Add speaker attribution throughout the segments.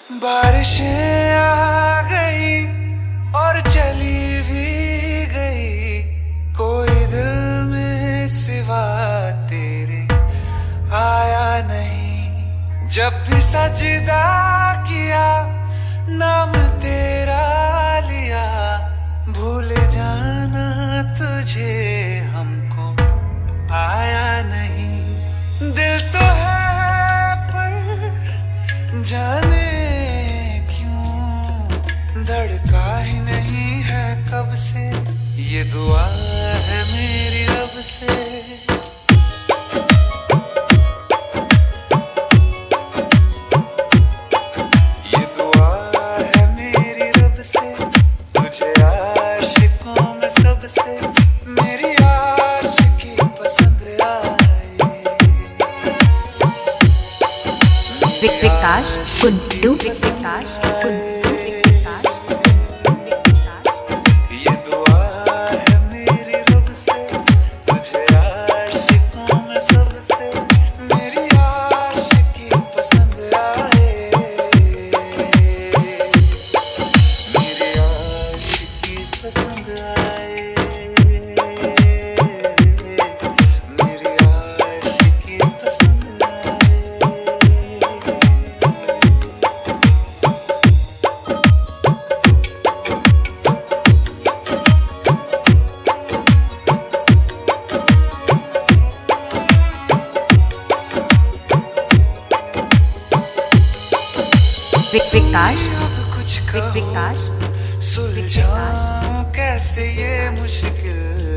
Speaker 1: बारिशें आ गई और चली भी गई, कोई दिल में सिवा तेरे आया नहीं। जब भी सजदा किया नाम तेरा लिया, भूल जाना तुझे हमको आया नहीं। दिल तो है पर जाने धड़का ही नहीं है कब से, ये दुआ है मेरी रब से। ये दुआ है मेरी रब से, तुझे आशिकों में सबसे मेरी आशिकी पसंद आए।
Speaker 2: विकास कुंटू, विकास कुंटू।
Speaker 1: सबसे मेरी आशिकी पसंद आए, मेरी आशिकी पसंद आए, मेरी आशिकी पसंद आए।
Speaker 2: विकास
Speaker 1: कुछ
Speaker 2: विकास
Speaker 1: सुलझाऊं कैसे ये मुश्किल,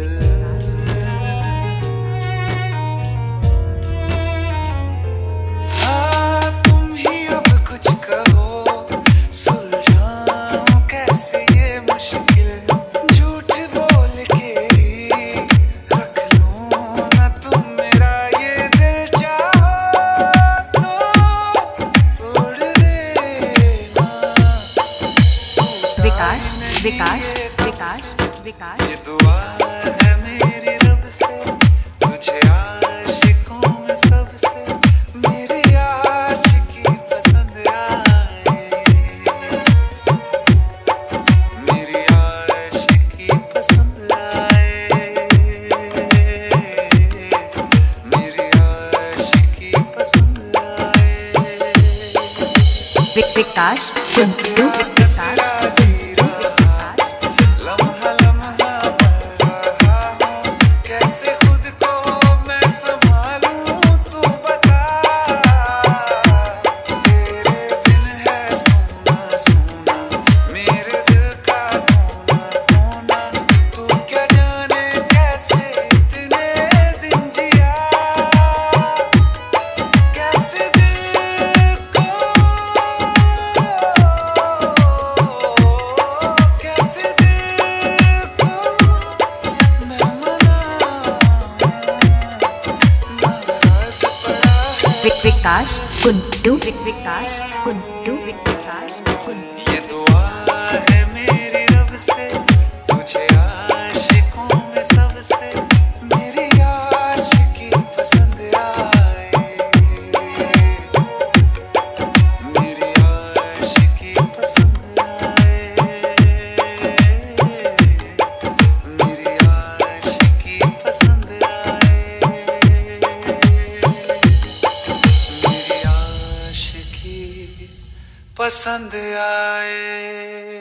Speaker 1: हाँ तुम ही अब कुछ कहो, सुलझाऊं कैसे ये मुश्किल। झूठ बोल के ही रख लूं ना तुम मेरा ये दिल, चाहो तो तोड़ देना।
Speaker 2: विकास विकास विकास विकास।
Speaker 1: ये दुआ है मेरी रब से, तुझे आशिकों में सबसे मेरी आशिकी पसंद आए, मेरी आशिकी पसंद आए, मेरी आशिकी पसंद आए।
Speaker 2: विकास कुंटू, विकास
Speaker 1: कैसे खुद को मैं संभालूं तू बता, तेरे बिन है सोना सोना मेरे दिल का कोना कोना। तू क्या जाने कैसे इतने दिन जिया, कैसे दिल को, कैसे दिल को मैं
Speaker 2: विकास कुंटू, विकास कुंटू, विकास कुंटू।
Speaker 1: ये दुआ है मेरी रब से, तुझे आशिकों में सबसे मेरी आशिकी पसंद आए, मेरी आशिकी पसंद आए, मेरी आशिकी पसंद आए, मेरी आशिकी पसंद आए।